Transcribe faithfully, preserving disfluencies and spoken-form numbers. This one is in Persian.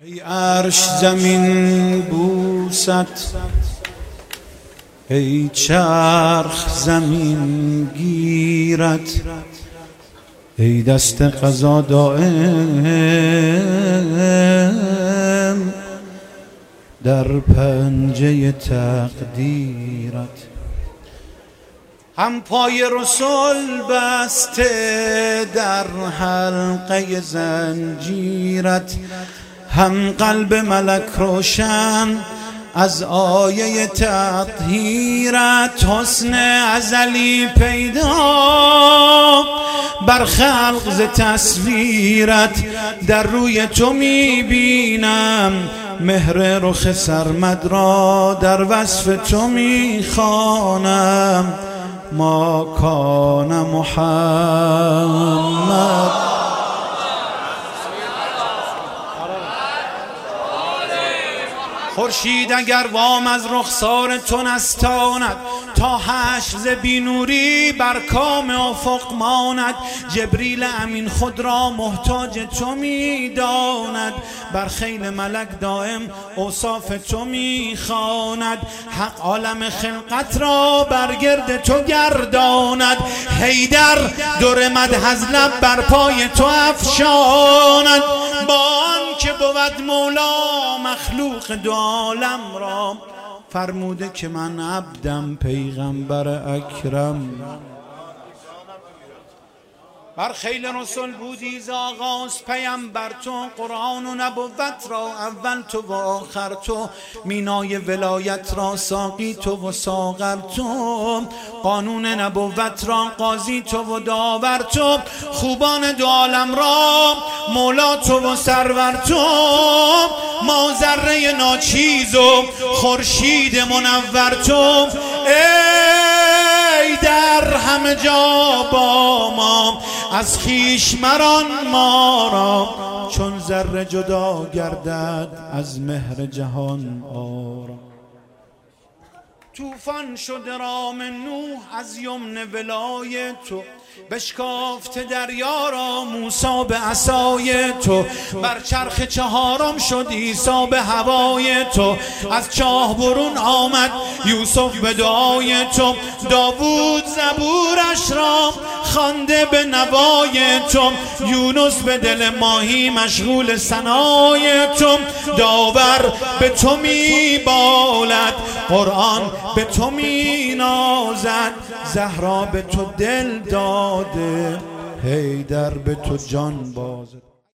ای عرش زمین بوست، ای چرخ زمین گیرت، ای دست قضا دائم در پنجه تقدیرت. هم پای رسول بسته در حلقه زنجیرت، هم قلب ملک روشن از آیه تطهیرت. حسن ازلی پیدا بر خلق ز تصویرت، در روی تو میبینم مهر رخ سرمد را، در وصف تو میخوانم ما کان محمد. خورشید اگر وام از رخسار تو نستاند، تا حشر ز بینوری بر کام افق ماند. جبریل امین خود را محتاج تو میداند، بر خیل ملک دائم اوصاف تو میخواند. حق عالم خلقت را بر گرد تو گرداند، حیدر در مدح از لب بر پای تو افشاند. با آن که بود مولا مخلوق دو عالم را، فرموده که من عبدم پیغمبر اکرم. بر خیل رسول بودی ز آغاز پیمبر تو، قرآن و نبوت را اول تو و آخر تو، مینای ولایت را ساقی تو و ساغر تو، قانون نبوت را قاضی تو و داور تو، خوبان دو عالم را مولا تو و سرور تو. ما ذره ناچیز و خورشید منور تو، ای در همه جا با ما از خویش مران ما را، چون ذره جدا گردد از مهر جهان آرا. طوفان شد رام نوح از یمن ولای تو، بشکافت دریا را موسی به عصای تو. بر چرخ چهارم شد عیسی به هوای تو، از چاه برون آمد یوسف به دعای تو. داوود زبورش را خوانده به نوای تو، یونس به دل ماهی مشغول ثنای تو. داور به تو می بالد، قرآن به تو می نازد، زهرا به تو دل داده، حیدر به تو جان بازد.